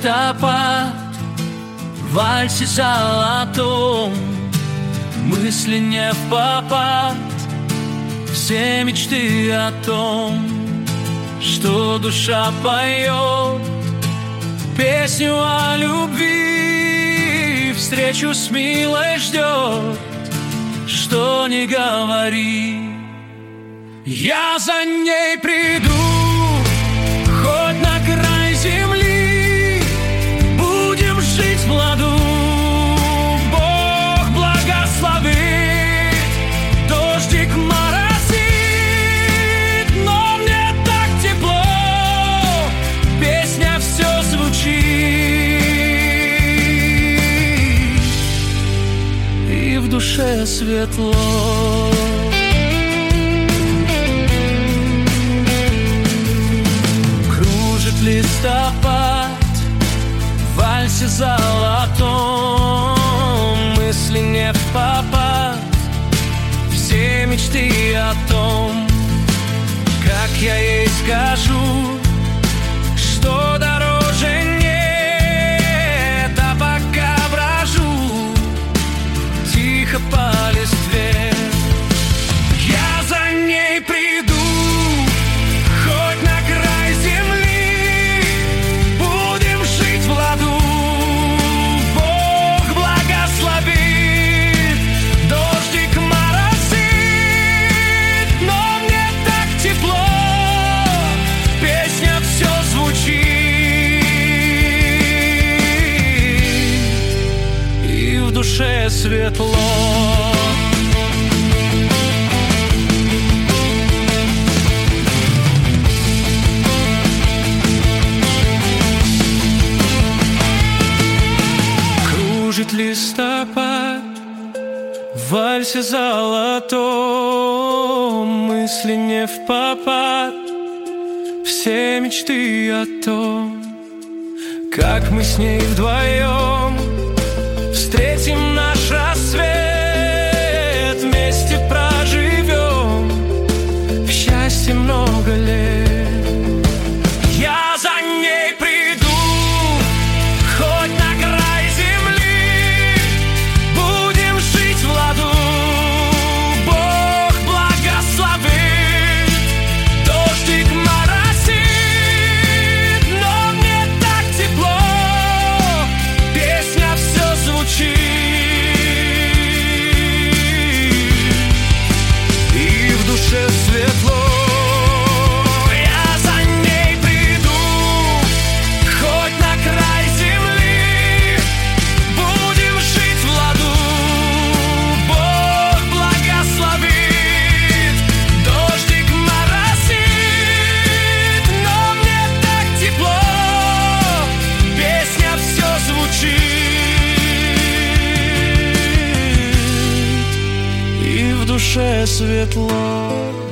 листопад, в вальсе золотом, мысли не впопад, все мечты о том, что душа поет песню о любви, встречу с милой ждет, что не говори. Я за ней приду, хоть на край земли, будем жить в ладу. Бог благословит, дождик моросит, но мне так тепло, песня все звучит, и в душе светло. Листопад, в вальсе золотом, мысли не впопад, все мечты о том, как я ей скажу, что дороже нет, а пока брожу тихо по листве. Я за ней приду, хоть на край земли, в душе светло. Кружит листопад, в вальсе золотом, мысли не впопад, все мечты о том, как мы с ней вдвоем встретим наш рассвет, вместе проживем в счастье много лет. Я за ней приду, хоть на край земли, будем жить в ладу. Бог благословит, дождик моросит, но мне так тепло, песня все звучит, и в душе светло. Я за ней приду, хоть на край земли, будем жить в ладу. Бог благословит, дождик моросит, но мне так тепло, песня все звучит, и в душе светло.